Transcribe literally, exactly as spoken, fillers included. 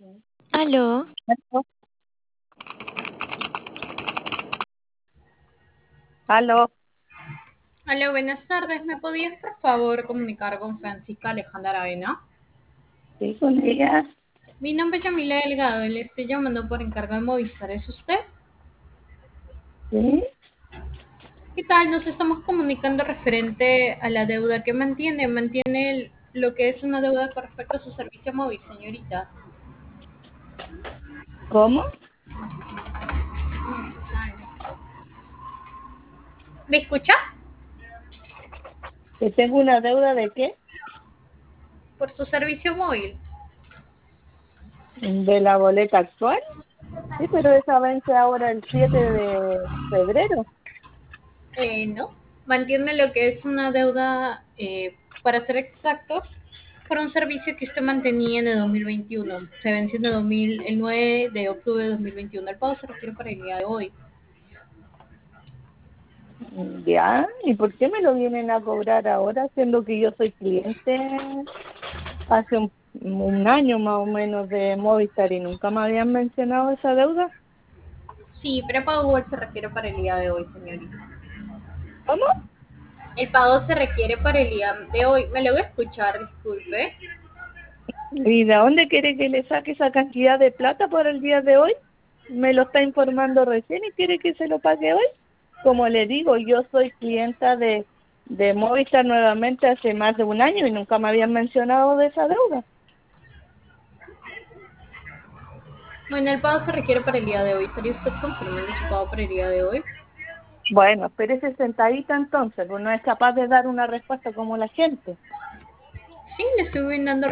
Aló, Aló, Hola, buenas tardes. ¿Me podías, por favor, comunicar con Francisca Alejandra Aravena? sí, con ella, Mi nombre es Yamila Delgado y le estoy llamando por encargo de Movistar. ¿Es usted? sí, ¿Qué tal? Nos estamos comunicando referente a la deuda que mantiene. Mantiene el- lo que es una deuda con respecto a su servicio móvil, señorita. ¿cómo? ¿Me escucha? ¿Que tengo una deuda de qué? Por su servicio móvil. ¿De la boleta actual? Sí, pero esa vence ahora el siete de febrero. Eh, no. Mantiene lo que es una deuda, eh, para ser exactos, por un servicio que usted mantenía en el dos mil veintiuno. Se venció en el, dos mil el nueve de octubre de dos mil veintiuno. El pago se requiere para el día de hoy. Ya, ¿y por qué me lo vienen a cobrar ahora, siendo que yo soy cliente hace un, un año más o menos de Movistar y nunca me habían mencionado esa deuda? Sí, pero el pago igual se requiere para el día de hoy, señorita. ¿Cómo? El pago se requiere para el día de hoy. ¿Me lo voy a escuchar? Disculpe. ¿Y de dónde quiere que le saque esa cantidad de plata para el día de hoy? Me lo está informando recién y quiere que se lo pague hoy. Como le digo, yo soy clienta de, de Movistar nuevamente hace más de un año y nunca me habían mencionado de esa deuda. Bueno, el pago se requiere para el día de hoy. ¿Estaría usted confirmando su pago para el día de hoy? Bueno, espérese sentadita entonces, pues no es capaz de dar una respuesta como la gente. Sí, le estoy brindando